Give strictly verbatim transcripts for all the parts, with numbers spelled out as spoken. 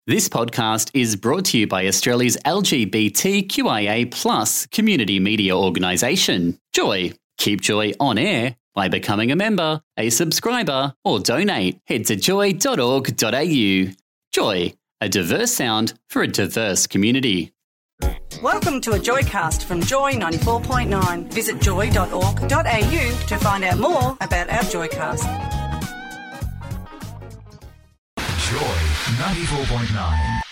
This podcast is brought to you by Australia's L G B T Q I A plus community media organisation, Joy. Keep Joy on air by becoming a member, a subscriber, or donate. Head to joy dot org dot a u. Joy, a diverse sound for a diverse community. Welcome to a Joycast from Joy ninety-four point nine. Visit joy dot org dot a u to find out more about our Joycast. Joy ninety-four point nine.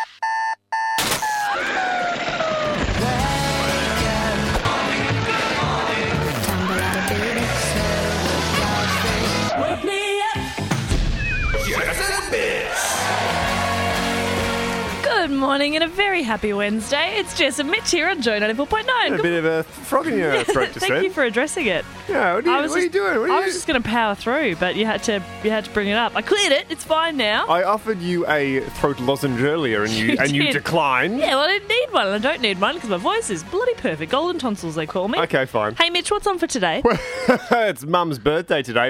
Wake me up. Good morning and a very happy Wednesday. It's Jess and Mitch here on Joy ninety-four point nine. A bit of a frog in your throat, just Thank said. you for addressing it. Yeah, what are you, I was what are you just- doing? What are I you was just going to power through, but you had to you had to bring it up. I cleared it. It's fine now. I offered you a throat lozenge earlier, and you, You and you did. declined. Yeah, well, I didn't need one. I don't need one because my voice is bloody perfect. Golden tonsils, they call me. Okay, fine. Hey, Mitch, what's on for today? It's Mum's birthday today.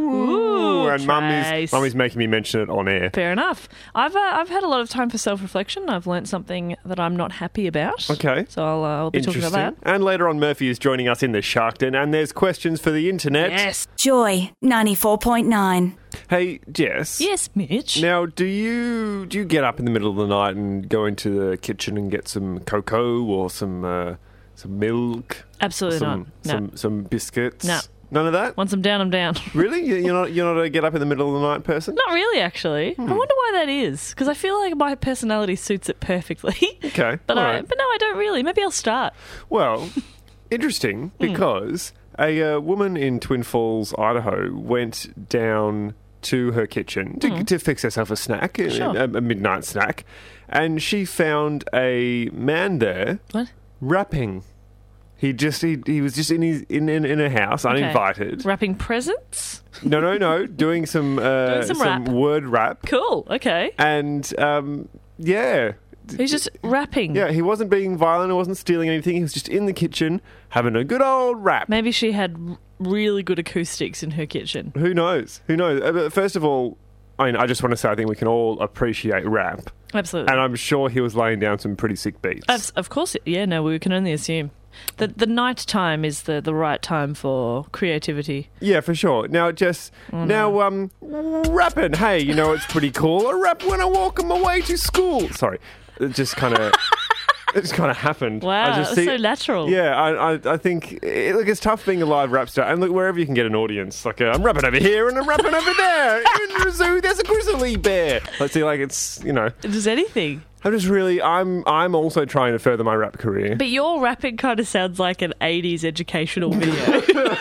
Ooh, Ooh, and Mummy's Trace. Mummy's making me mention it on air. Fair enough. I've uh, I've had a lot of time for self-reflection. I've learnt something that I'm not happy about. Okay. So I'll, uh, I'll be talking Interesting. about that. And later on, Murphy is joining us in the Shark Den, and there's questions for the internet. Yes. Joy ninety-four point nine. Hey, Jess. Yes, Mitch. Now, do you do you get up in the middle of the night and go into the kitchen and get some cocoa or some uh, some milk? Absolutely some, not. No. Some some biscuits. No. None of that. Once I'm down, I'm down. Really? You- You're not you're not a get up in the middle of the night person? Not really, actually. Hmm. I wonder why that is. Because I feel like my personality suits it perfectly. Okay. but all I, right. but no, I don't really. Maybe I'll start. Well, interesting because a uh, woman in Twin Falls, Idaho, went down to her kitchen to, to fix herself a snack, a- Sure. a, a midnight snack, and she found a man there What? rapping. He just he, he was just in his in in, in a house, Okay. uninvited. Wrapping presents? No, no, no, doing some uh, Doing some rap. word rap, Cool. Okay. and um, yeah. He's just rapping. Yeah, he wasn't being violent, he wasn't stealing anything, he was just in the kitchen having a good old rap. Maybe she had r- really good acoustics in her kitchen. Who knows? Who knows? Uh, but First of all, I mean, I just want to say I think we can all appreciate rap, Absolutely. and I'm sure he was laying down some pretty sick beats. Of, of course. It, yeah, no, we can only assume. The, the night time is the, the right time for creativity. Yeah, for sure. Now, Jess, Oh, now, um, rapping. Hey, you know, it's pretty cool. I rap when I walk on my way to school. Sorry, it just kind of, it just kind of happened. Wow, I just that's so natural. Yeah, I, I, I think it, look, it's tough being a live rap star, and look, wherever you can get an audience, like uh, I'm rapping over here and I'm rapping over there. In the zoo, there's a grizzly bear. Let's see, like it's, you know, Does anything. I'm just really, I'm, I'm also trying to further my rap career. But your rapping kind of sounds like an eighties educational video.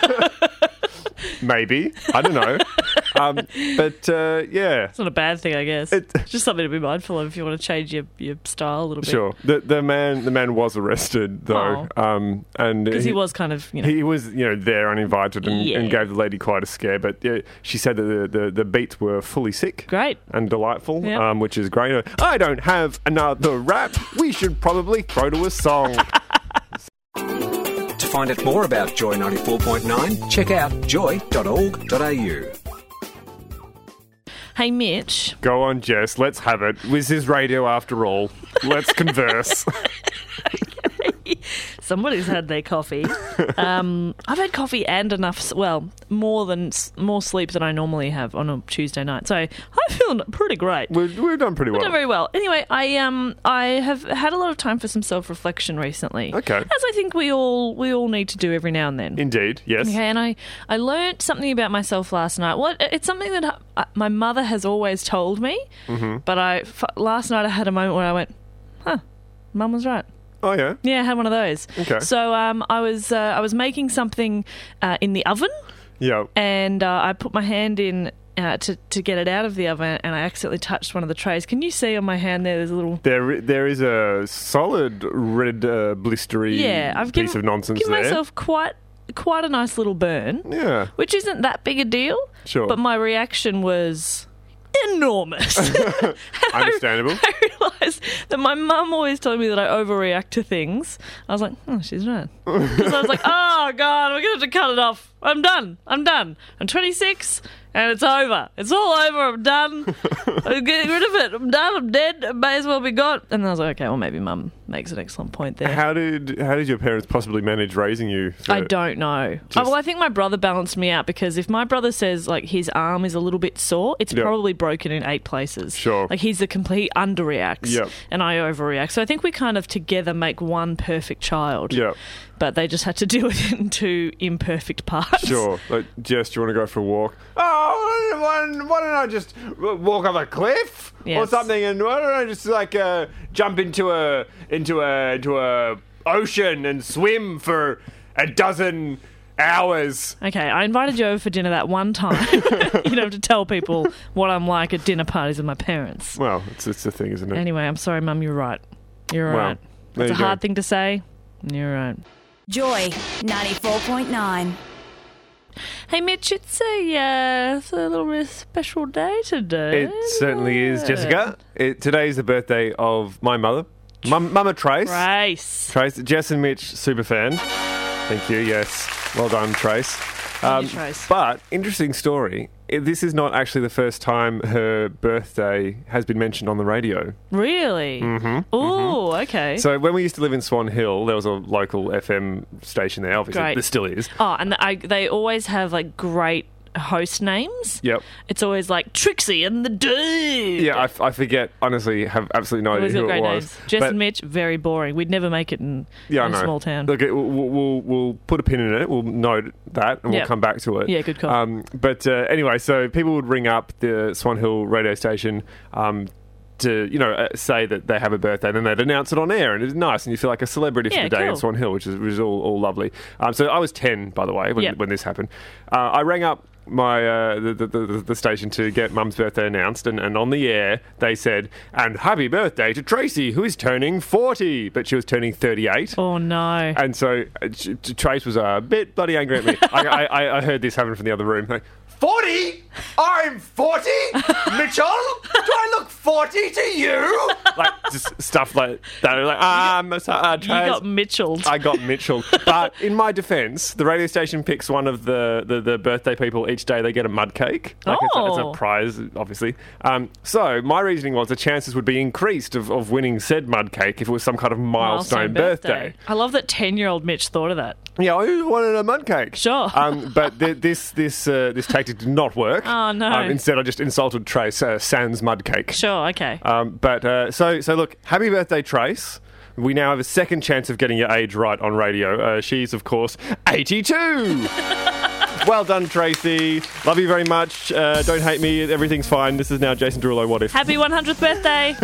Maybe, I don't know, um, but uh, yeah. It's not a bad thing, I guess. It- It's just something to be mindful of if you want to change your, your style a little bit. Sure. The the man the man was arrested though, um, and Because he was kind of, you know. he was you know there uninvited and, Yeah. and gave the lady quite a scare. But yeah, she said that the, the, the beats were fully sick Great. and delightful, Yeah. um, which is great. I don't have another rap. We should probably throw to a song. To find out more about Joy ninety-four point nine, check out joy dot org dot a u. Hey, Mitch. Go on, Jess. Let's have it. This is radio after all. Let's converse. Somebody's had their coffee. Um, I've had coffee and enough, s- well, more than s- more sleep than I normally have on a Tuesday night. So I'm feeling pretty great. We've, we've done pretty I've well. done very well. Anyway, I um I have had a lot of time for some self-reflection recently. Okay. As I think we all we all need to do every now and then. Indeed. Yes. Okay, and I, I learnt something about myself last night. Well, it- it's something that uh, my mother has always told me, Mm-hmm. but I f- last night I had a moment where I went, huh, Mum was right. Oh yeah. Yeah, I had one of those. Okay. So um, I was uh, I was making something uh, in the oven, Yeah. and uh, I put my hand in uh, to to get it out of the oven, and I accidentally touched one of the trays. Can you see on my hand there? There's a little. There, there is a solid red uh, blistery Yeah, I've piece given, of nonsense given there. myself quite quite a nice little burn, Yeah, which isn't that big a deal. Sure. But my reaction was enormous. understandable. I realised that my mum always told me that I overreact to things. I was like, oh, she's right. Because I was like, oh, God, we're going to have to cut it off. I'm done. I'm done. I'm twenty-six, and it's over. It's all over. I'm done. I'm getting rid of it. I'm done. I'm dead. It may as well be gone. And I was like, okay, well, maybe Mum makes an excellent point there. How did how did your parents possibly manage raising you? For I don't know. Just- Oh, well, I think my brother balanced me out because if my brother says like his arm is a little bit sore, it's Yep. probably broken in eight places. Sure. Like he's the complete underreacts, Yep. and I overreact. So I think we kind of together make one perfect child. Yeah, But they just had to deal with it in two imperfect parts. sure. Like, Jess, do you want to go for a walk? Oh, why, why, why don't I just walk off a cliff or Yes. something? And why don't I just like uh, jump into a into a into a ocean and swim for a dozen hours? Okay, I invited you over for dinner that one time. You don't have to tell people what I'm like at dinner parties with my parents. Well, it's it's a thing, isn't it? Anyway, I'm sorry, Mum, you're right. You're Well, right. there It's a you go. hard thing to say. You're right. Joy ninety-four point nine. Hey, Mitch, it's a, uh, it's a little bit of a special day today. It certainly is, isn't it? Jessica. It, today is the birthday of my mother, Mum, Mama Trace. Trace. Trace, Jess and Mitch, super fan. Thank you. Yes, well done, Trace. Um, you, Trace. But interesting story. I- This is not actually the first time her birthday has been mentioned on the radio. Really? Mm-hmm. Oh, okay. So when we used to live in Swan Hill, there was a local F M station there. Obviously, Great. there still is. oh, and the, I, they always have, like, great host names. Yep. It's always, like, Trixie and the Dude. Yeah, I, f- I forget. Honestly, have absolutely no Always idea got who great it was. names. Jess But- and Mitch, very boring. We'd never make it in, Yeah, in I a know. small town. Look, it, we'll, we'll we'll put a pin in it. We'll note that, and we'll Yep. come back to it. Yeah, good call. Um, but uh, anyway, so people would ring up the Swan Hill radio station. Um, to, you know, uh, say that they have a birthday, and then they'd announce it on air, and it's nice, and you feel like a celebrity for Yeah, the day in cool. Swan Hill, which is, which is all, all lovely. Um, so I was ten, by the way, when, Yep. when this happened. Uh, I rang up my uh, the, the, the, the station to get Mum's birthday announced, and, and on the air they said, "And happy birthday to Tracy, who is turning forty," but she was turning thirty-eight. Oh, no. And so uh, T- T- Trace was a bit bloody angry at me. I, I, I heard this happen from the other room. Like, forty? I'm forty? Mitchell? Do I look forty to you? Like, just stuff like that. Like, um, so, uh, You Trace. got Mitchelled. I got Mitchell. But in my defence, the radio station picks one of the, the, the birthday people each day. They get a mud cake. Like it's, a, it's Oh. a prize, obviously. Um, so my reasoning was the chances would be increased of, of winning said mud cake if it was some kind of milestone, birthday. I love that ten-year-old Mitch thought of that. Yeah, I wanted a mud cake. Sure. Um, but th- this this uh, this tactic did not work. Oh, no. Um, instead, I just insulted Trace uh, sans mud cake. Sure, okay. Um, but uh, so so look, happy birthday, Trace. We now have a second chance of getting your age right on radio. Uh, she's, of course, eighty-two. Well done, Tracy. Love you very much. Uh, don't hate me. Everything's fine. This is now Jason Derulo. What if? Happy one hundredth birthday.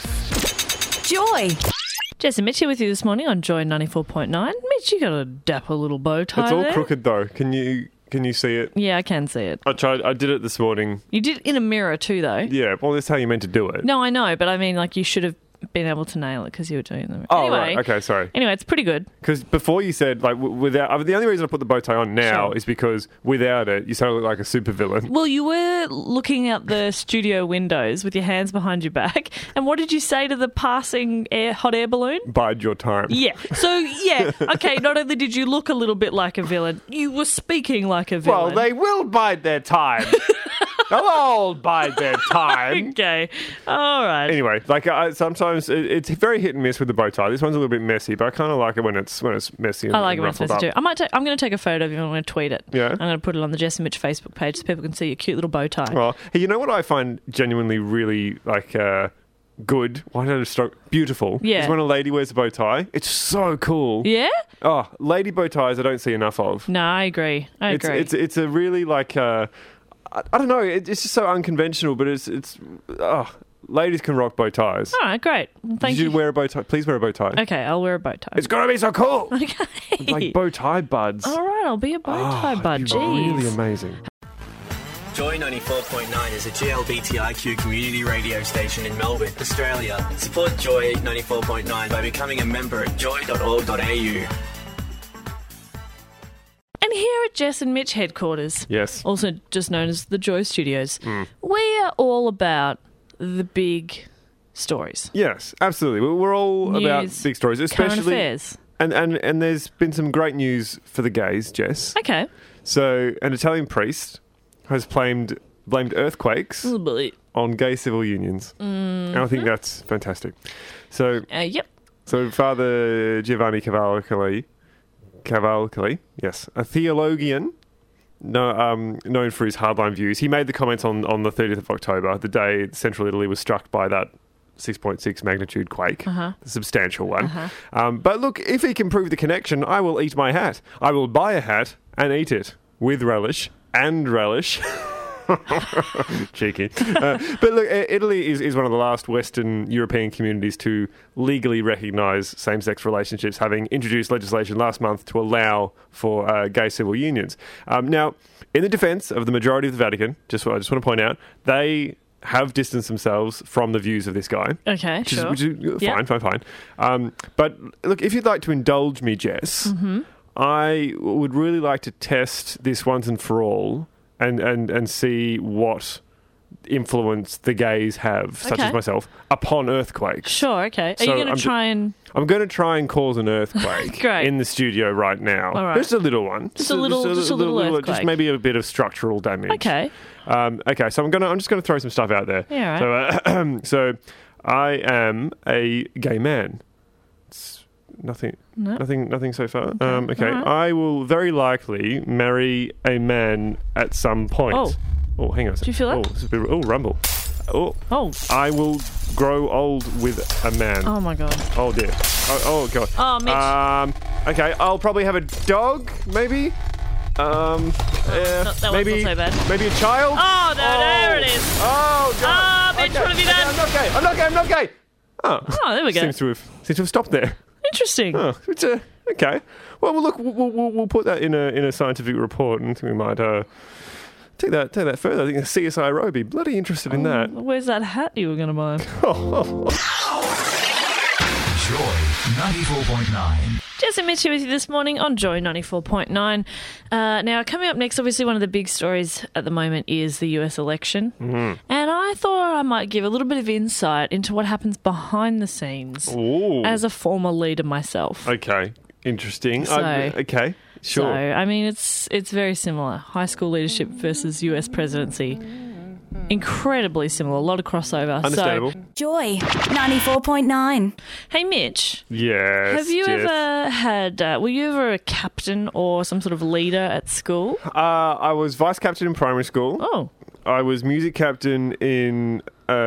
Joy Jess and Mitch here with you this morning on Joy ninety-four point nine. Mitch, you got a dapper little bow tie It's all there. crooked though. Can you can you see it? Yeah, I can see it. I tried. I did it this morning. You did it in a mirror too, though. Yeah. Well, that's how you meant to do it. No, I know, but I mean, like, you should have been able to nail it because you were doing them. Oh, anyway, right. Okay, sorry. Anyway, it's pretty good. Because before you said, like, w- without... I mean, the only reason I put the bow tie on now Sure. is because without it, you sort of look like a supervillain. Well, you were looking out the studio windows with your hands behind your back, and what did you say to the passing air, hot air balloon? Bide your time. Yeah. So, yeah, okay, not only did you look a little bit like a villain, you were speaking like a Well, villain. they will bide their time. They'll all bide their time. Okay. All right. Anyway, like, I, sometimes it, it's very hit and miss with the bow tie. This one's a little bit messy, but I kind of like it when it's when it's messy and I like it and when it's ruffled messy up. too. I might. Ta- I'm going to take a photo of you and I'm going to tweet it. Yeah? I'm going to put it on the Jess and Mitch Facebook page so people can see your cute little bow tie. Well, hey, you know what I find genuinely really, like... Uh, good. Why did I just stroke? Beautiful. Yeah. Is when a lady wears a bow tie. It's so cool. Yeah? Oh, lady bow ties I don't see enough of. No, I agree. I It's agree. it's it's a really like uh, I, I don't know. It, it's just so unconventional, but it's it's oh, ladies can rock bow ties. All right, great. Well, thank Did you you. wear a bow tie? Please wear a bow tie. Okay, I'll wear a bow tie. It's gotta be so cool. Okay. Like bow tie buds. All right, I'll be a bow tie Oh, bud. it'd be Jeez. really amazing. Joy ninety-four point nine is a G L B T I Q community radio station in Melbourne, Australia. Support Joy ninety-four point nine by becoming a member at joy dot org dot a u. And here at Jess and Mitch headquarters, Yes. also just known as the Joy Studios, Mm. we are all about the big stories. Yes, absolutely. We're we're all about News, big stories, Current especially affairs. and and and there's been some great news for the gays, Jess. Okay. So, an Italian priest has claimed blamed earthquakes Oh, boy. on gay civil unions. Mm-hmm. And I think that's fantastic. So, Uh, yep. so Father Giovanni Cavalcali, Cavalcali, yes, a theologian, no, um, known for his hardline views. He made the comments on, on the thirtieth of October, the day central Italy was struck by that six point six magnitude quake, Uh-huh. a substantial one. Uh-huh. Um, but look, if he can prove the connection, I will eat my hat. I will buy a hat and eat it with relish and relish. Cheeky. Uh, but look, I- Italy is, is one of the last Western European communities to legally recognise same-sex relationships, having introduced legislation last month to allow for uh, gay civil unions. Um, now, in the defence of the majority of the Vatican, just what I just want to point out, they have distanced themselves from the views of this guy. Okay, Which sure. is, which is uh, Yep. fine, fine, fine. Um, but look, if you'd like to indulge me, Jess, Mm-hmm. I would really like to test this once and for all and, and, and see what influence the gays have, such Okay. as myself, upon earthquakes. Sure, okay. Are So you going I'm to ju- try and... I'm going to try and cause an earthquake Great. in the studio right now. All right. Just a little one. Just a little- just a little Just earthquake. maybe a bit of structural damage. Okay. Um, okay, so I'm gonna I'm just gonna throw some stuff out there. Yeah, So, uh, so I am a gay man. It's nothing, No. nothing, nothing so far. Um, okay, all right. I will very likely marry a man at some point. Oh. oh, hang on. A sec. Do you feel that? Oh, this is a bit, oh, rumble. Oh, Oh. I will grow old with a man. Oh, my God. Oh dear. Oh, oh god. Oh, Mitch. Um. Okay, I'll probably have a dog, maybe. Um. uh, not- that one's maybe. not so bad. Maybe a child. Oh, no, there it is. Oh god. Ah, Mitch, what have you okay, done? I'm not gay. I'm not gay. I'm not gay. Oh. Oh, there we go. Seems to have seems to have stopped there. Interesting. Oh, it's a okay. Well, well look, we'll, we'll, we'll put that in a in a scientific report, and we might uh, take that take that further. I think the C S I R O would be bloody interested in that. Where's that hat you were going to buy? Joy ninety-four point nine. Jess and Mitch here with you this morning on Joy ninety-four point nine. Uh, now, coming up next, obviously one of the big stories at the moment is the U S election. Mm-hmm. And I thought I might give a little bit of insight into what happens behind the scenes Ooh. as a former leader myself. Okay. Interesting. So- I- okay. Sure. So, I mean, it's it's very similar. High school leadership versus U S presidency. Incredibly similar. A lot of crossover. Understandable. So, Joy ninety-four point nine. hey, Mitch. Yes. Have you Jess. ever had, uh, were you ever a captain or some sort of leader at school? Uh, I was vice captain in primary school. Oh, I was music captain in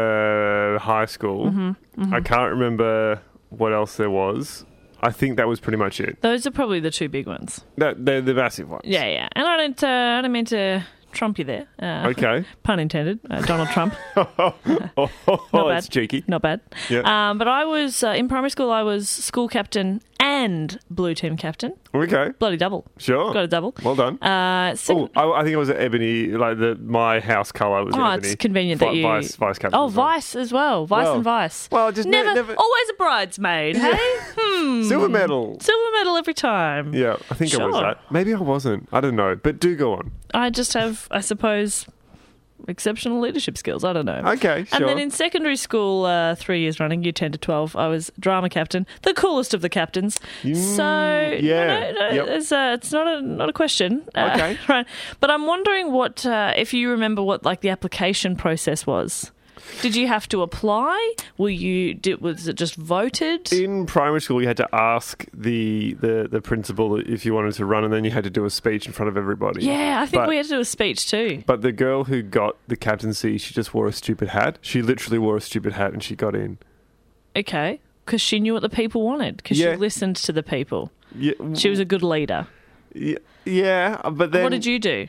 uh, high school. Mm-hmm, I can't remember what else there was. I think that was pretty much it. those are probably the two big ones. That they're the massive ones. Yeah, yeah. And I don't, uh, I don't mean to trump you there. Uh, Okay. Pun intended. Uh, Donald Trump. oh, oh, oh, Not that's bad. cheeky. Not bad. Yeah. Um, but I was, uh, in primary school, I was school captain and blue team captain. Okay. Bloody double. Sure. Got a double. Well done. Uh, second, Oh, I, I think it was an ebony. Like the my house colour was Oh, ebony. it's convenient Vi- that you... vice vice captain. Oh, as well. vice as well. Vice Well- and vice. well, just ne- never, never- always a bridesmaid, hey? Hmm. Silver medal. Silver medal every time. Yeah, I think I was Sure. that. Maybe I wasn't. I don't know. But do go on. I just have, I suppose, exceptional leadership skills. I don't know. Okay, sure. And then in secondary school, uh, three years running, year ten to twelve, I was drama captain, the coolest of the captains. so, yeah, no, no, yep. it's, uh, it's not a not a question. Uh, Okay. right. But I'm wondering what, uh, if you remember what like the application process was. Did you have to apply? Were you? Did, was it just voted? In primary school, you had to ask the, the, the principal if you wanted to run, and then you had to do a speech in front of everybody. yeah, I think But- we had to do a speech too. But the girl who got the captaincy, she just wore a stupid hat. She literally wore a stupid hat, and she got in. Okay, because she knew what the people wanted. Because Yeah. she listened to the people. Yeah, She was a good leader. yeah, yeah, but then What did you do?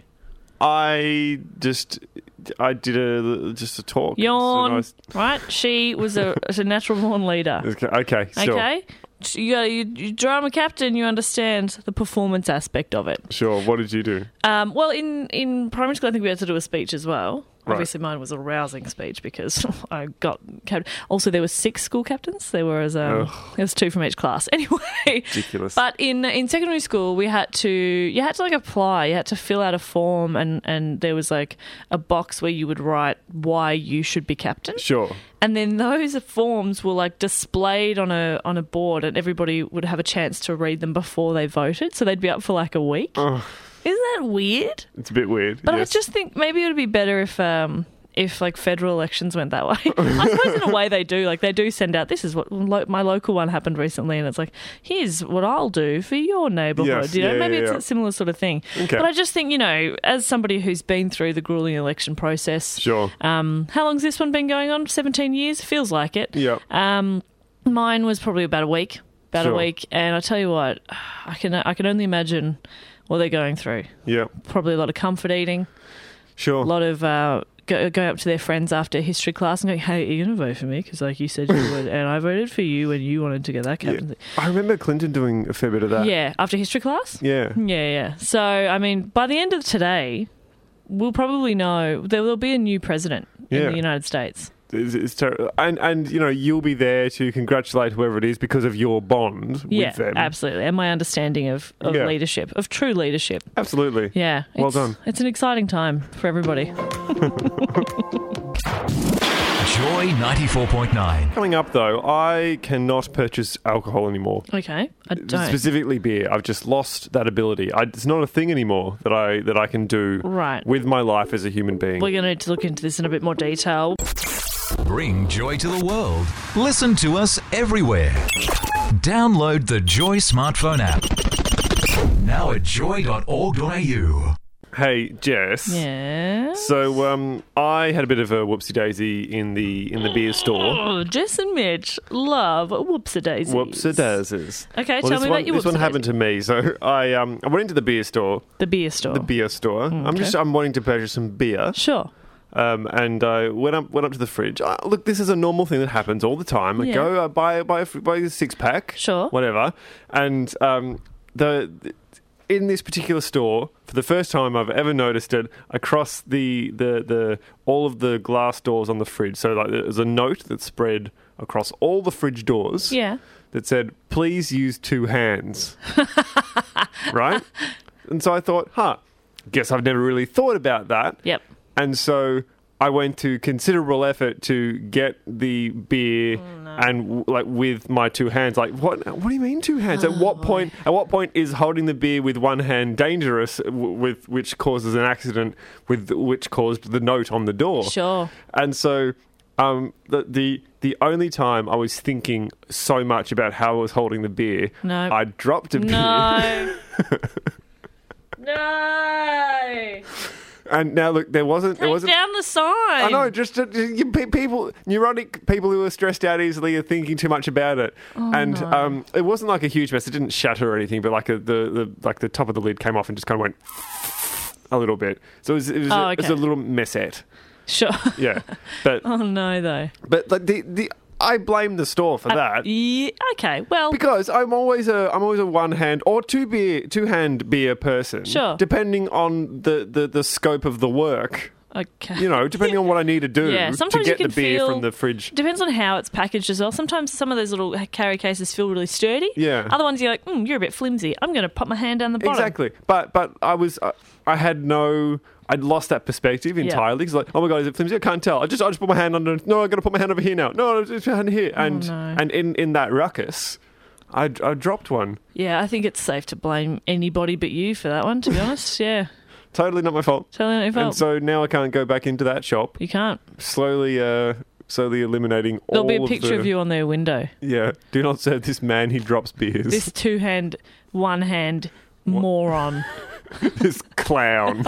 I just I did a just a talk. Yawn. It's a Right? She was a, was a natural born leader. nice- okay, okay, sure, Okay? You, you, you drama captain, you understand the performance aspect of it. sure. What did you do? Um, well, in, in primary school, I think we had to do a speech as well. Right. Obviously, mine was a rousing speech because I got captain. Also, there were six school captains. There was um, Ugh. there was two from each class. Anyway, Ridiculous. But in in secondary school, we had to you had to like apply. You had to fill out a form, and and there was like a box where you would write why you should be captain. Sure. And then those forms were like displayed on a on a board, and everybody would have a chance to read them before they voted. So they'd be up for like a week. Oh. Isn't that weird? It's a bit weird. But yes. I just think maybe it would be better if um, if like federal elections went that way. I suppose in a way they do. Like they do send out, this is what lo- my local one happened recently, and it's like, here's what I'll do for your neighbourhood. Yes, you know, yeah, maybe yeah, it's yeah. a similar sort of thing. Okay. But I just think, you know, as somebody who's been through the grueling election process, Sure. um, how long's this one been going on? seventeen years? Feels like it. Yeah. Um, mine was probably about a week. About Sure. a week. And I tell you what, I can I can only imagine what they're going through. Yeah. Probably a lot of comfort eating, Sure. a lot of uh, go, going up to their friends after history class and going, hey, are you going to vote for me? Because like you said you would, and I voted for you when you wanted to get that Yeah. captaincy. I remember Clinton doing a fair bit of that. Yeah, after history class? Yeah. Yeah, yeah. So, I mean, by the end of today, we'll probably know there will be a new president in Yeah. the United States. It's, it's ter- and, and, you know, you'll be there to congratulate whoever it is because of your bond Yeah, with them. absolutely. And my understanding of, of Yeah. leadership, of true leadership. Absolutely. Yeah. Well it's, done. It's an exciting time for everybody. Joy ninety-four point nine. Coming up, though, I cannot purchase alcohol anymore. Okay. I don't. Specifically beer. I've just lost that ability. I, it's not a thing anymore that I that I can do Right. with my life as a human being. We're going to need to look into this in a bit more detail. Bring joy to the world. Listen to us everywhere. Download the Joy smartphone app. Now at joy dot org dot a u. Hey, Jess. Yeah. So um, I had a bit of a whoopsie daisy in the in the beer store. Oh, Jess and Mitch love whoopsie daisies. Whoopsie daisies. Okay, Well, tell this me one, about your This one whoopsie happened to me. So I um I went into the beer store. The beer store. The beer store. I'm okay. just I'm wanting to purchase some beer. Sure. Um, and I went up went up to the fridge. Uh, look, this is a normal thing that happens all the time. I Yeah. go uh, buy buy a, buy a six pack, Sure. whatever. And um, the, the in this particular store, for the first time I've ever noticed it, across the the, the all of the glass doors on the fridge. So like there's a note that spread across all the fridge doors. Yeah. That said, "Please use two hands." Right? And so I thought, huh, guess I've never really thought about that. Yep. And so I went to considerable effort to get the beer and w- like with my two hands. Like, what? What do you mean two hands? at what point? At what point is holding the beer with one hand dangerous? W- with which causes an accident, with which caused the note on the door. Sure. And so, um, the the the only time I was thinking so much about how I was holding the beer, No. I dropped a beer. No. No. And now look, there wasn't. There Take wasn't. down the sign. I know, just, just you, pe- people, neurotic people who are stressed out easily are thinking too much about it, Oh, and um, it wasn't like a huge mess. It didn't shatter or anything, but like a, the, the like the top of the lid came off and just kind of went a little bit. So it was, it was, Oh, a, it was okay. a little messette. Sure. Yeah, but Oh, no, though. but like the the I blame the store for that. Yeah, okay, well, Because I'm always a I'm always a one hand or two beer two hand beer person. Sure. Depending on the, the, the scope of the work. okay. You know, depending on what I need to do Yeah, to sometimes get you the can beer feel- from the fridge. Depends on how it's packaged as well. Sometimes some of those little carry cases feel really sturdy. Yeah. Other ones you're like, mm, you're a bit flimsy. I'm going to pop my hand down the bottom. Exactly. But but I was uh, I had no I'd lost that perspective entirely. Because like, oh my god, is it flimsy? I can't tell. I just I just put my hand under. No, I got to put my hand over here now. No, it's my hand here. And Oh, no. and in, in that ruckus, I, I dropped one. Yeah, I think it's safe to blame anybody but you for that one, to be honest. Yeah. Totally not my fault. Totally not your fault. And so now I can't go back into that shop. You can't. Slowly, uh, slowly eliminating all There'll be a of picture the, of you on their window. Yeah. Do not serve this man. He drops beers. This two hand, one hand moron. This clown.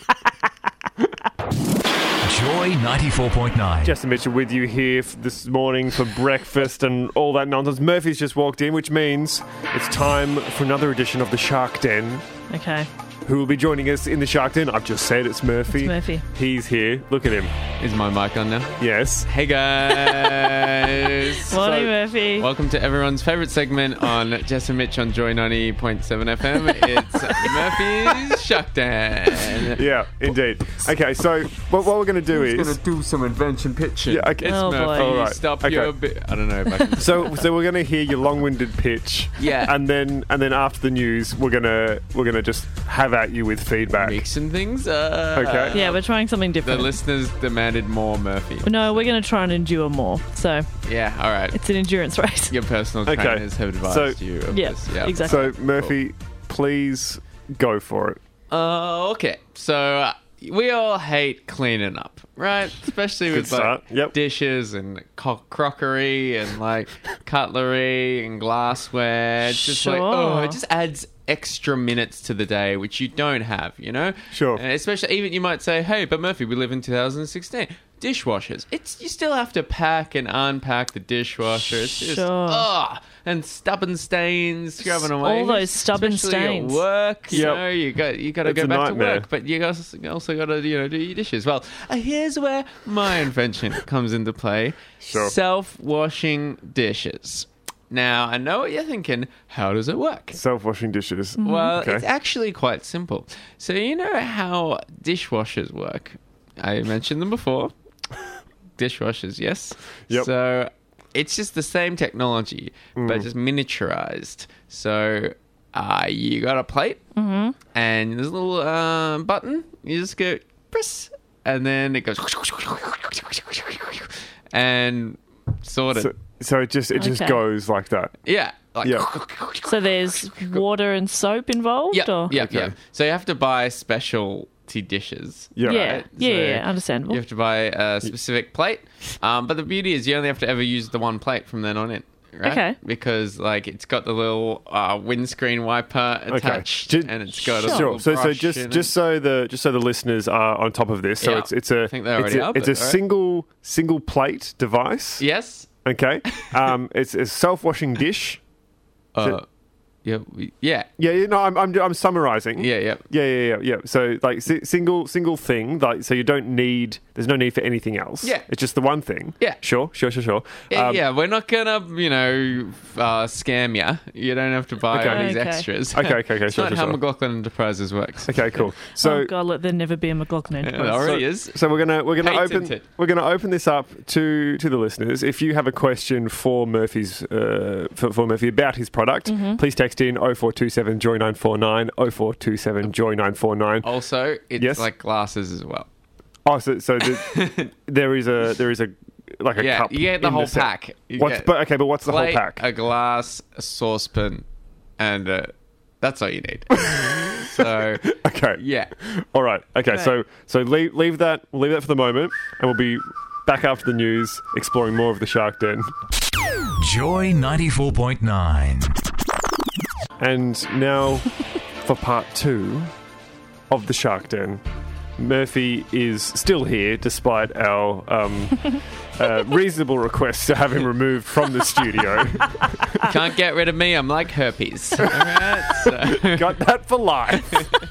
Joy ninety-four point nine. Justin Mitchell with you here f- this morning for breakfast and all that nonsense. Murphy's just walked in, which means it's time for another edition of the Shark Den. Okay. Who will be joining us in the Shark Den? I've just said it's Murphy. It's Murphy. He's here. Look at him. Is my mic on now? Yes. Hey guys! Morning, Murphy. Welcome to everyone's favourite segment on Jess and Mitch on Joy ninety point seven F M. It's Murphy's Shark Den. Yeah, indeed. Okay, so what, what we're going to do Who's is... going to do some invention pitching? Yeah, okay. It's Oh, boy. Murphy. All right. Stop Okay. your bit. I don't know if I can... So, so we're going to hear your long-winded pitch, Yeah. and then and then after the news, we're gonna we're gonna just have at you with feedback. Mixing things up. Okay. Yeah, we're trying something The different. listeners demanded more Murphy. No, we're going to try and endure more. So Yeah, all right. it's an endurance race. Your personal Okay. trainers have advised So- you of Yeah, this. Yeah, exactly. So Murphy, please go for it. Oh, okay. So uh, we all hate cleaning up, right? Especially with like, start. Yep. dishes and co- crockery and like cutlery and glassware. It's just like, oh, it just adds extra minutes to the day, which you don't have, you know? Sure. And especially, even you might say, hey, but Murphy, we live in two thousand sixteen. Dishwashers. It's you still have to pack and unpack the dishwasher. It's just Sure. oh, and stubborn stains scrubbing away. All those stubborn Especially stains. At work, you Yep. know, you got you got to It's go a back nightmare. to work, but you also, also got to you know do your dishes. Well, uh, here's where my invention comes into play: Sure. self-washing dishes. Now, I know what you're thinking. How does it work? Self-washing dishes. Well, Okay. it's actually quite simple. So you know how dishwashers work. I mentioned them before. Dishwashers, yes. Yep. So it's just the same technology, but just miniaturized. So uh, you got a plate, and there's a little uh, button. You just go press, and then it goes, and sorted. So, so it just it just Okay. goes like that. yeah. Like, Yeah. So there's water and soap involved? yeah, or? yeah, Okay. yeah. So you have to buy specialty dishes. Yeah. Yeah, right? yeah, So yeah, understandable. You have to buy a specific plate. Um, but the beauty is you only have to ever use the one plate from then on in. Right? Okay. Because like it's got the little uh, windscreen wiper attached, Ju- and it's got a Sure. little So, so brush just in just it. so the just so the listeners are on top of this. So Yeah. it's it's a I think they it's already a, are, it's a but all right. single single plate device. yes. Okay. Um, it's a self-washing dish. Uh, yeah. we- Yeah. Yeah. yeah no, I'm I'm I'm summarizing. Yeah. Yeah. Yeah, yeah, yeah, yeah. So, like, si- single, single thing. Like, so you don't need. There's no need for anything else. Yeah. It's just the one thing. Yeah. Sure, sure, sure, sure. Yeah, Um, yeah, we're not gonna, you know, uh, scam you. You don't have to buy Okay. all these Okay. extras. Okay, okay, okay, It's sure, not sure, how sure. McLaughlin Enterprises works. Okay, cool. So, oh God, let there never be a McLaughlin It Enterprise. already so, is. so we're gonna we're gonna open Patented. we're gonna open this up to to the listeners. If you have a question for Murphy's uh, for, for Murphy about his product, Mm-hmm. please text in oh four two seven joy nine four nine oh four two seven joy nine four nine. Also, it's Yes. like glasses as well. Oh, so so the, there is a there is a like a Yeah, cup. you get the in whole set. pack. You What's get but okay, but what's the whole plate, pack? A glass, a saucepan, and uh, that's all you need. So, Okay. yeah. All right. Okay. Right. So so leave leave that we'll leave that for the moment, and we'll be back after the news, exploring more of the Shark Den. Joy ninety-four point nine. And now for part two of the Shark Den. Murphy is still here despite our um, uh, reasonable request to have him removed from the studio. Can't get rid of me. I'm like herpes. All right? So, Got that for life.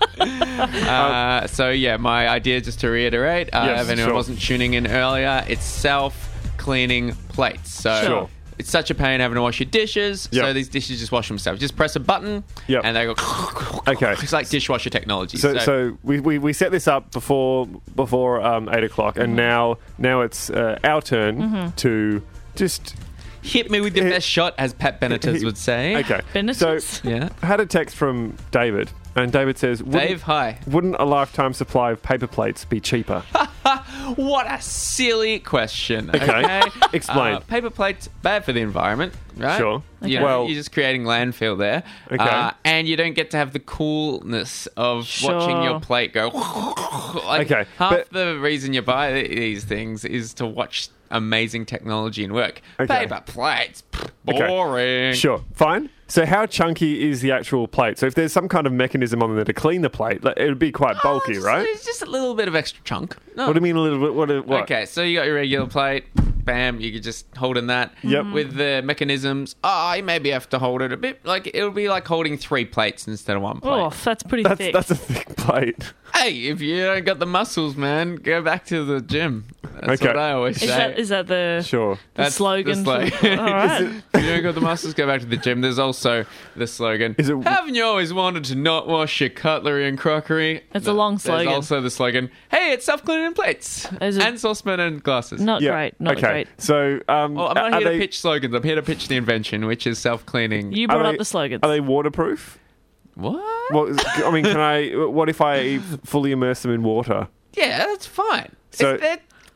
uh, so, yeah, my idea, just to reiterate, uh, Yes, if anyone sure. wasn't tuning in earlier, it's self-cleaning plates. So, Sure. it's such a pain having to wash your dishes. Yep. So, these dishes just wash themselves. Just press a button, Yep. and they go... Okay. It's like dishwasher technology. So, so we, we, we set this up before before um, eight o'clock, and now now it's uh, our turn to just hit me with your Eh, best shot, as Pat Benatas would say. okay. Benatas? So Yeah. I had a text from David, and David says, wouldn't, Dave, hi. wouldn't a lifetime supply of paper plates be cheaper? What a silly question. Okay. Okay. Explain. Uh, paper plates, bad for the environment, right? Sure. You Okay. know, Well- you're just creating landfill there. Okay. Uh, and you don't get to have the coolness of Sure. watching your plate go. Like, Okay, Half but- the reason you buy th- these things is to watch amazing technology and work. Okay. Paper plates, pff, Okay. boring. Sure, fine. So how chunky is the actual plate? So if there's some kind of mechanism on there to clean the plate, like, it would be quite bulky, Oh, just- right? It's just a little bit of extra chunk. No. What do you mean a little bit? What? what? Okay, so you got your regular plate. Bam, you could just hold in that. Yep. With the mechanisms, oh, you maybe have to hold it a bit. Like, it'll be like holding three plates instead of one plate. Oh, that's pretty That's thick. that's a thick plate. Hey, if you don't got the muscles, man, go back to the gym. That's Okay. what I always is say. that is that the Sure. the That's slogan? the for- slogan. all right. If you don't got the muscles, go back to the gym. There's also the slogan. Is it- Haven't you always wanted to not wash your cutlery and crockery? It's a long slogan. There's also the slogan. Hey, it's self-cleaning plates Is it- and saucepan and glasses. Not Yeah. great. Not okay. great. So um, Well, I'm not are here they, to pitch slogans. I'm here to pitch the invention, which is self-cleaning. You are brought they- up the slogans. Are they waterproof? What? Well, I mean, can I? What if I fully immerse them in water? Yeah, that's fine. So- It's that, but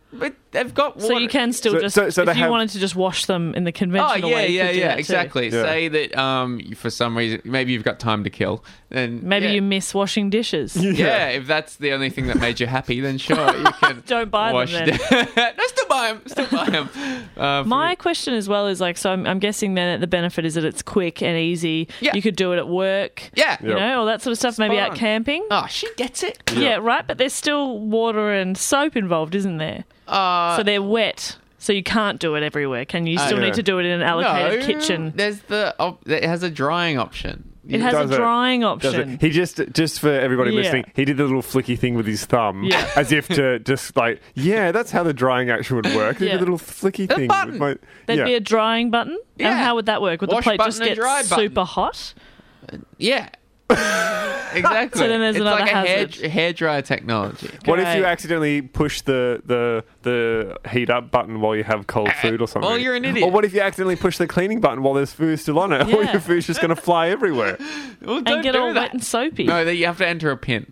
they've got So water. you can still So- just, so- so they if you have- wanted to just wash them in the Oh conventional yeah, way, you yeah, could do yeah, that too. exactly. Yeah. Say that um, for some reason, maybe you've got time to kill, then Maybe yeah. you miss washing dishes. Yeah, if that's the only thing that made you happy, then sure, you can. Don't buy them wash then. no, still buy them. Still buy them. Uh, for My you. question as well is like, so I'm, I'm guessing then that the benefit is that it's quick and easy. Yeah. You could do it at work. Yeah. You Yep. know, all that sort of stuff. Maybe Spot out on. camping. Oh, she gets it. Yeah, right. But there's still water and soap involved, isn't there? Uh, so they're wet. So you can't do it everywhere, can you? You still yeah. need to do it in an allocated no, kitchen. There's the. Op- it has a drying option. It has a Does it? drying Does option. it? He just, just for everybody Yeah. listening, he did the little flicky thing with his thumb, Yeah. as if to just like, yeah, that's how the drying action would work. He Yeah. did the little flicky The thing. button. With my, There'd yeah. be a drying button. Yeah. And how would that work? Would Wash the plate button just and get dry button. super hot? Yeah. Exactly. So then there's it's another like a hair, hazard. hair dryer technology. What if you Great. accidentally push the, the the heat up button while you have cold food or something? well, you're an idiot. Or what if you accidentally push the cleaning button while there's food still on it? All Yeah. your food's just going to fly everywhere. Well, don't And get do all that. wet and soapy. No, that you have to enter a pin.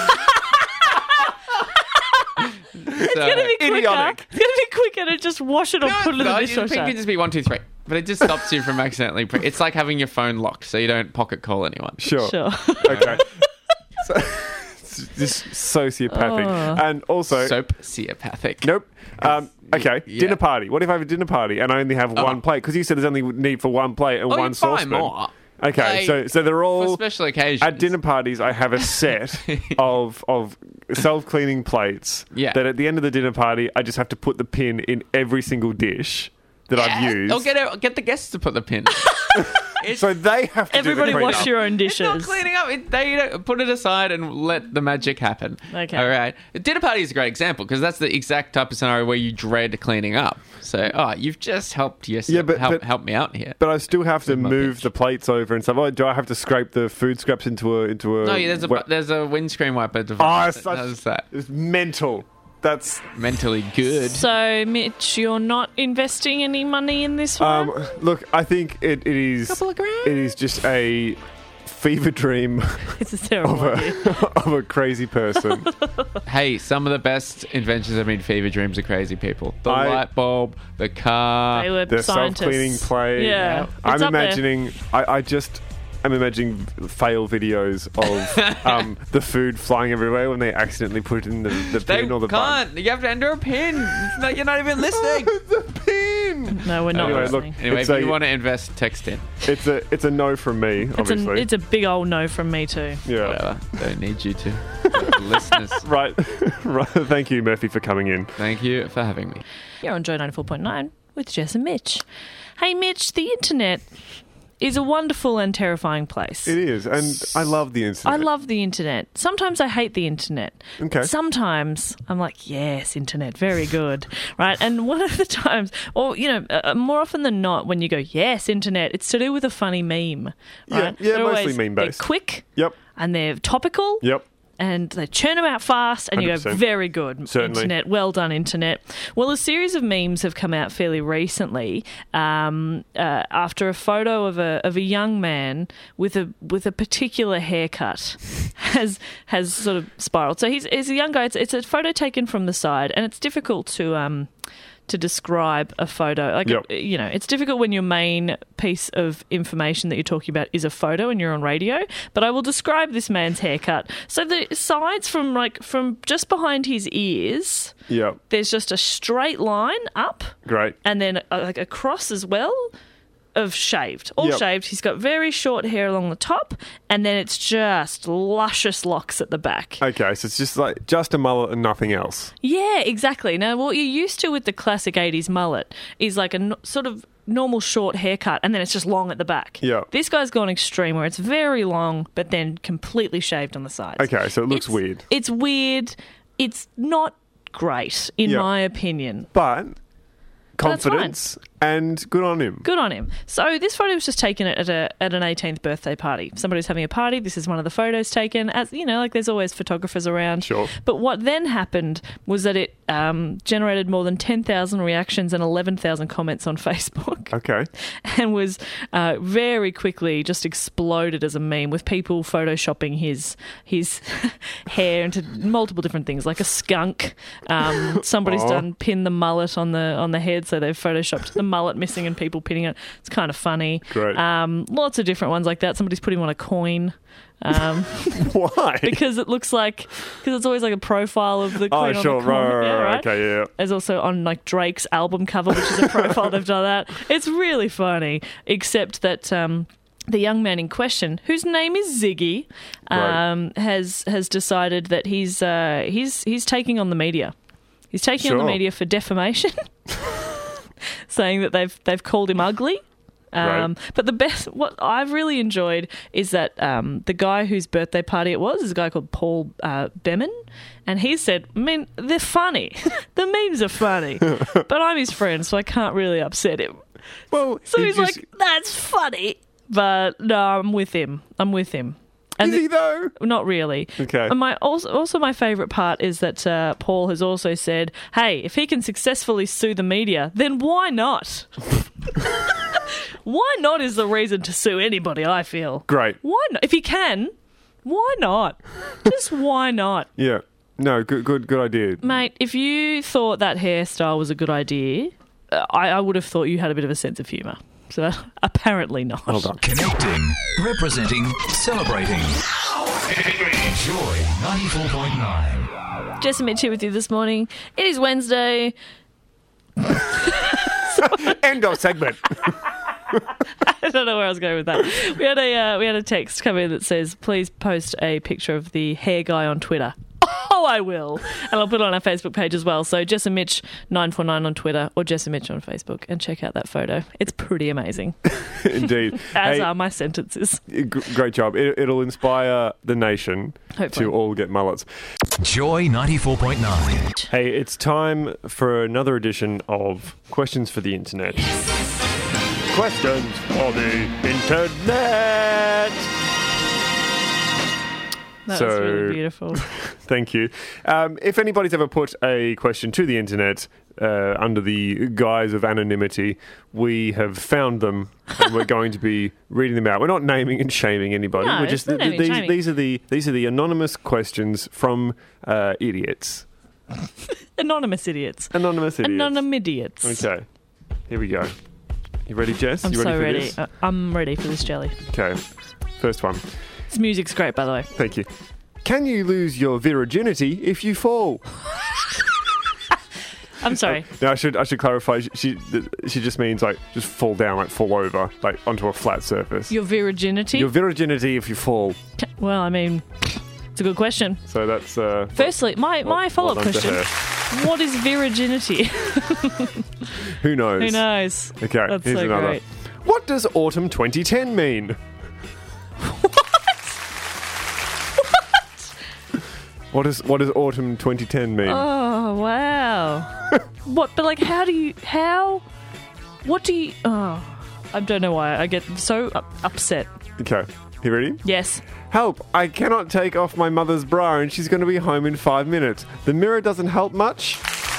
It's going to be quicker. idiotic. It's going to be quicker to just wash it or No, put it in no, the your pin dishwasher. can just be one, two, three. But it just stops you from accidentally. Pre- it's like having your phone locked so you don't pocket call anyone. Sure. Sure. Okay. So, it's just sociopathic. Oh. And also, Sociopathic. nope. Um, okay, Yeah. dinner party. What if I have a dinner party and I only have one plate? Because you said there's only need for one plate and Oh, one you buy saucepan. more. Okay, Like, so so they're For all special occasions. at dinner parties. I have a set of of self cleaning plates. Yeah. That at the end of the dinner party, I just have to put the pin in every single dish that I've used. Or get, a, get the guests to put the pin. It's, so they have to Everybody do the wash cleanup. your own it's not dishes. cleaning up. It, they don't, put it aside and let the magic happen. Okay. All right. A dinner party is a great example because that's the exact type of scenario where you dread cleaning up. So, oh, you've just helped yourself. Yeah, but- help, but- help me out here. But I still have to my move bitch. the plates over and stuff. Oh, do I have to scrape the food scraps into a into a? No, yeah, there's a wet- there's a windscreen wiper Oh, device it's that such, does that. It's mental. That's Mentally good. So, Mitch, you're not investing any money in this one? um. Look, I think it, it is. Couple of grand. It is just a fever dream it's a terrible of idea. a of a crazy person. Hey, some of the best inventions have been fever dreams of crazy people. The I- light bulb, the car. They were The scientists. self cleaning plate. Yeah. I'm It's up there. imagining. I, I just. I'm imagining fail videos of um, the food flying everywhere when they accidentally put in the, the They pin or the bun. can't. You have to enter a pin. It's not, you're not even listening. the pin. No, we're not Anyway, look, listening. Anyway, It's if a- you want to invest, text in. It's a it's a no from me. It's Obviously. a, it's a big old no from me, too. yeah. Whatever. Don't need you to. Listeners, Right. right. Thank you, Murphy, for coming in. thank you for having me. You're on Joy ninety-four point nine with Jess and Mitch. Hey, Mitch, the internet is a wonderful and terrifying place. It is, and I love the internet. I love the internet. Sometimes I hate the internet. Okay. Sometimes I'm like, yes, internet, very good, right? And one of the times, or you know, uh, more often than not, when you go, yes, internet, it's to do with a funny meme, Yeah, right? yeah, They're mostly always- meme-based. They're quick Yep. and they're topical. Yep. And they churn them out fast, and you one hundred go, percent. very good, Certainly. internet, well done, internet. Well, a series of memes have come out fairly recently um, uh, after a photo of a of a young man with a with a particular haircut has has sort of spiraled. So he's, he's a young guy. It's, it's a photo taken from the side, and it's difficult to um, to describe a photo. Like, Yep. you know, it's difficult when your main piece of information that you're talking about is a photo and you're on radio. But I will describe this man's haircut. So the sides from like from just behind his ears, Yep. there's just a straight line up, Great. and then uh, like across as well of shaved, all Yep. shaved. He's got very short hair along the top, and then it's just luscious locks at the back. Okay, so it's just like just a mullet and nothing else. Yeah, exactly. Now, what you're used to with the classic eighties mullet is like a n- sort of normal short haircut, and then it's just long at the back. Yeah. This guy's gone extreme where it's very long, but then completely shaved on the sides. Okay, so it looks It's- weird. It's weird. It's not great, in Yeah. my opinion. But That's fine. confidence, and good on him. Good on him. So this photo was just taken at a at an eighteenth birthday party. Somebody was having a party. This is one of the photos taken. As you know, like there's always photographers around. Sure. But what then happened was that it um, generated more than ten thousand reactions and eleven thousand comments on Facebook. Okay. And was uh, very quickly just exploded as a meme with people photoshopping his his hair into multiple different things, like a skunk. Um, somebody's Aw. done pin the mullet on the on the head, so they've photoshopped the mullet missing and people pinning it. It's kind of funny. Great. Um, lots of different ones like that. Somebody's putting on a coin. Um, Why? because it looks like because it's always like a profile of the oh, queen sure. on the coin. Right, right, Yeah, right. right? Okay, yeah. There's also on like Drake's album cover, which is a profile. They've done that. It's really funny, except that um, the young man in question, whose name is Ziggy, um, has has decided that he's uh, he's he's taking on the media. He's taking on the Sure. media for defamation, saying that they've they've called him ugly. Um, Right. But the best, what I've really enjoyed is that um, the guy whose birthday party it was is a guy called Paul uh, Beman, and he said, I mean, they're funny. The memes are funny, but I'm his friend, so I can't really upset him. Well, So he he's just- like, that's funny. But no, I'm with him. I'm with him. And Is he though? not really. Okay. And my also, also my favourite part is that uh, Paul has also said, "Hey, if he can successfully sue the media, then why not? Why not is the reason to sue anybody. I feel Great. Why not? If he can, why not? Just why not, Yeah. No, good, good, good idea. mate? If you thought that hairstyle was a good idea, uh, I, I would have thought you had a bit of a sense of humour. So apparently not. Hold on. Connecting, representing, celebrating. Joy ninety-four point nine. Jess and Mitch here with you this morning. It is Wednesday. End of segment. I don't know where I was going with that. We had a uh, we had a text come in that says, "Please post a picture of the hair guy on Twitter." Oh, I will, and I'll put it on our Facebook page as well. So Jess and Mitch nine four nine on Twitter or Jess and Mitch on Facebook, and check out that photo. It's pretty amazing, Indeed. as Hey, are my sentences. g- great job. It, it'll inspire the nation Hopefully. to all get mullets. Joy ninety-four point nine. Hey, it's time for another edition of Questions for the Internet. Questions for the Internet. That So- was really beautiful. Thank you. Um, if anybody's ever put a question to the internet uh, under the guise of anonymity, we have found them and we're going to be reading them out. We're not naming and shaming anybody. No, we're it's just not naming and these, shaming. these are the these are the anonymous questions from uh, idiots. Anonymous idiots. Anonymous idiots. Anonymous idiots. Okay. Here we go. You ready, Jess? I'm you ready so for ready. this? Uh, I'm ready for this jelly. Okay. First one. This music's great, by the way. Thank you. Can you lose your virginity if you fall? I'm sorry. No, I should I should clarify. She she, she just means like just fall down, like fall over, like onto a flat surface. Your virginity? Your virginity if you fall. Well, I mean, it's a good question. So that's uh. Firstly, my, well- my follow-up well done to question. her. What is virginity? Who knows? Who knows? Okay, That's here's so another. great. What does autumn twenty ten mean? What is what does autumn twenty ten mean? Oh, wow. What? But, like, how do you... How... What do you... Oh, I don't know why. I get so up- upset. Okay, you ready? Yes. Help! I cannot take off my mother's bra and she's going to be home in five minutes. The mirror doesn't help much.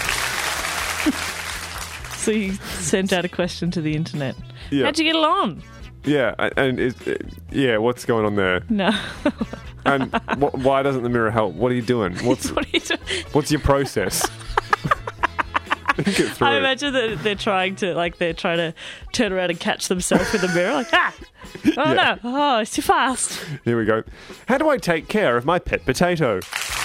So you sent out a question to the internet. Yeah. How'd you get along? Yeah, and- and it, it, yeah, what's going on there? No. And wh- why doesn't the mirror help? What are you doing? What's What are you doing? what's your process? Get through I it. imagine that they're trying to, like, they're trying to turn around and catch themselves in the mirror. Like, ah! Oh, Yeah. no. Oh, it's too fast. Here we go. How do I take care of my pet potato?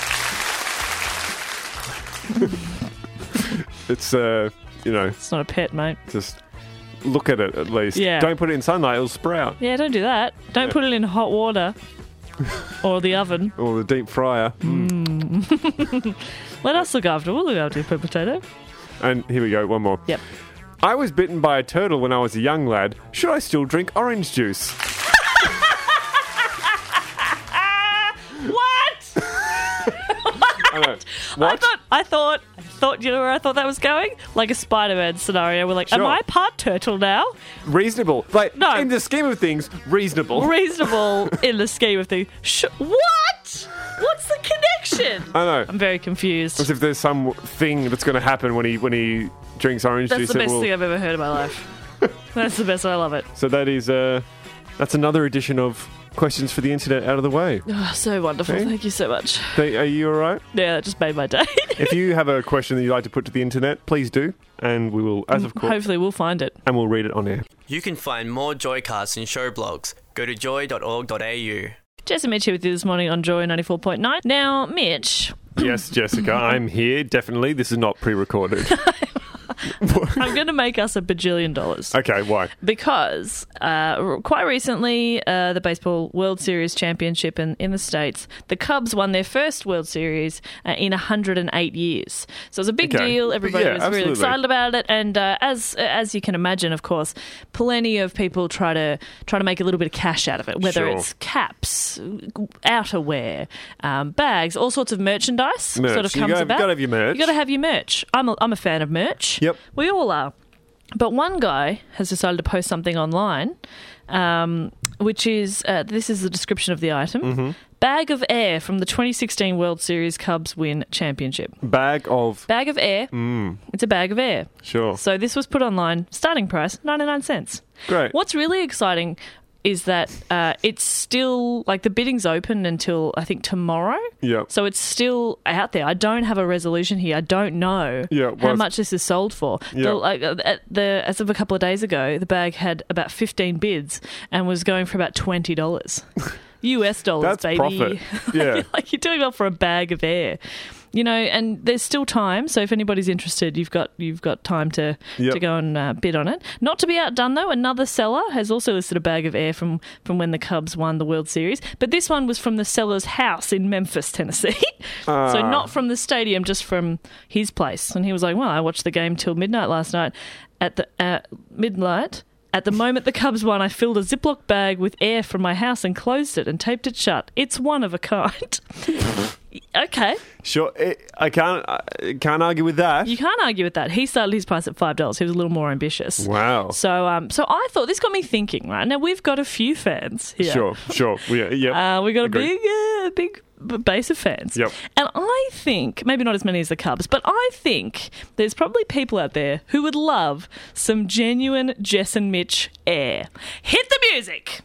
It's uh, you know, It's not a pet, mate. just look at it at least. Yeah. Don't put it in sunlight; it'll sprout. Yeah, don't do that. Don't Yeah. put it in hot water or the oven. Or the deep fryer. Mm. Let us look after. We'll look after your pet potato. And here we go. One more. Yep. I was bitten by a turtle when I was a young lad. Should I still drink orange juice? What? I know. I What? thought. I thought. I thought, you know where I thought that was going? Like a Spider-Man scenario. We're like, Sure. am I part turtle now? Reasonable. Like, No. in the scheme of things, reasonable. Reasonable in the scheme of things. Sh- what? What's the connection? I know. I'm very confused. As if there's some thing that's going to happen when he when he drinks orange That's juice. the that best will- thing I've ever heard in my life. That's the best. I love it. So that is uh, that's another edition of Questions for the Internet out of the way. Oh, so wonderful. Okay. Thank you so much. Th- Are you all right? Yeah, that just made my day. If you have a question that you'd like to put to the internet, please do, and we will, as of course, Hopefully we'll find it. and we'll read it on air. You can find more Joycasts and show blogs. Go to joy dot org dot a u. Jess and Mitch here with you this morning on Joy ninety-four point nine. Now, Mitch, Yes, Jessica, I'm here. Definitely, this is not pre-recorded. I'm going to make us a bajillion dollars. Okay, why? Because uh, quite recently, uh, the Baseball World Series Championship in, in the States, the Cubs won their first World Series uh, in one hundred eight years. So it was a big Okay. deal. Everybody Yeah, was absolutely. really excited about it. And uh, as as you can imagine, of course, plenty of people try to try to make a little bit of cash out of it, whether Sure. it's caps, outerwear, um, bags, all sorts of merchandise Merch. sort of You comes gotta- about. gotta have your merch. You got to have your merch. I'm a, I'm a fan of merch. Yep. We all are. But one guy has decided to post something online, um, which is uh, this is the description of the item: Mm-hmm. bag of air from the twenty sixteen World Series Cubs win championship. Bag of... Bag of air. Mm, It's a bag of air. sure. So this was put online. Starting price ninety-nine cents. Great. What's really exciting is that uh, it's still like the bidding's open until I think tomorrow. Yep. So it's still out there. I don't have a resolution here. I don't know Yeah, how well, much this is sold for. Yeah. The, like, uh, at the as of a couple of days ago, the bag had about fifteen bids and was going for about twenty dollars. U S dollars, That's baby. profit. Yeah. Like you're doing well for a bag of air. You know, and there's still time. So if anybody's interested, you've got you've got time to Yep. to go and uh, bid on it. Not to be outdone, though, another seller has also listed a bag of air from from when the Cubs won the World Series. But this one was from the seller's house in Memphis, Tennessee. So Ah. not from the stadium, just from his place. And he was like, "Well, I watched the game till midnight last night. At the uh, midnight." At the moment the Cubs won, I filled a Ziploc bag with air from my house and closed it and taped it shut. It's one of a kind. Okay. Sure. eh, I can't I can't argue with that. You can't argue with that. He started his price at five dollars. He was a little more ambitious. Wow. So, um, so I thought this got me thinking. Right now, we've got a few fans here. Sure, sure. We, yeah. Uh, we've got Agreed. a big, uh, big b- base of fans. Yep. And I think maybe not as many as the Cubs, but I think there's probably people out there who would love some genuine Jess and Mitch air. Hit the music,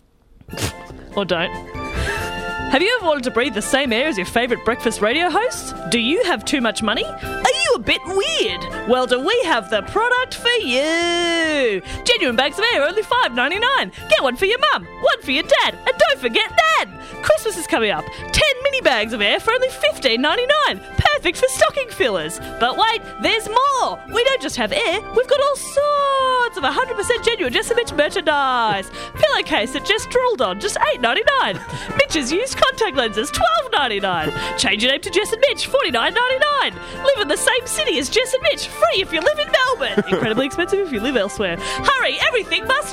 or don't. Have you ever wanted to breathe the same air as your favourite breakfast radio host? Do you have too much money? Are you a bit weird? Well, do we have the product for you? Genuine bags of air, only five dollars ninety-nine. Get one for your mum, one for your dad, and don't forget Dad! Christmas is coming up. ten mini bags of air for only fifteen dollars ninety-nine. Perfect for stocking fillers. But wait, there's more! We don't just have air, we've got all sorts of one hundred percent genuine Jess and Mitch merchandise. Pillowcase that just drooled on, just eight dollars ninety-nine. Mitch's used contact lenses, twelve dollars ninety-nine. Change your name to Jess and Mitch, forty-nine dollars ninety-nine. Live in the same city as Jess and Mitch, free if you live in Melbourne. Incredibly expensive if you live elsewhere. Hurry, everything must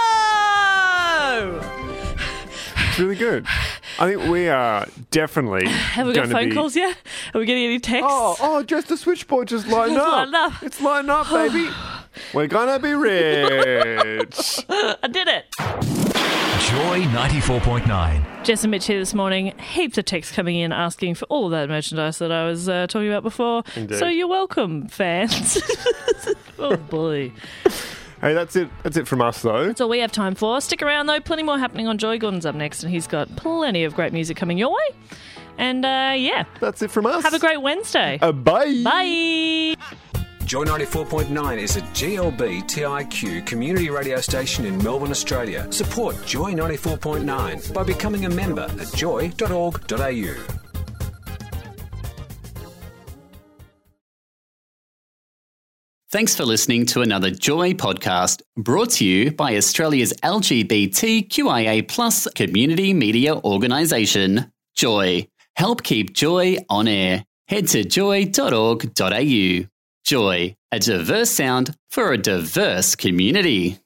go! It's really good. I think we are definitely Have we got gonna phone be... calls yet? Are we getting any texts? Oh, oh, just the switchboard just lined It's up. lined up. It's lined up, baby. We're gonna be rich. I did it. Joy ninety-four point nine. Jess and Mitch here this morning. Heaps of texts coming in asking for all of that merchandise that I was uh, talking about before. Indeed. So you're welcome, fans. Oh boy. Hey, that's it. That's it from us, though. That's all we have time for. Stick around though. Plenty more happening on Joy. Gordon's up next, and he's got plenty of great music coming your way. And uh, yeah, That's it from us. have a great Wednesday. Uh, bye. Bye. Joy ninety-four point nine is a G L B T I Q community radio station in Melbourne, Australia. Support Joy ninety-four point nine by becoming a member at joy dot org dot a u. Thanks for listening to another Joy podcast brought to you by Australia's L G B T Q I A plus community media organisation, Joy. Help keep Joy on air. Head to joy dot org dot a u. Joy, a diverse sound for a diverse community.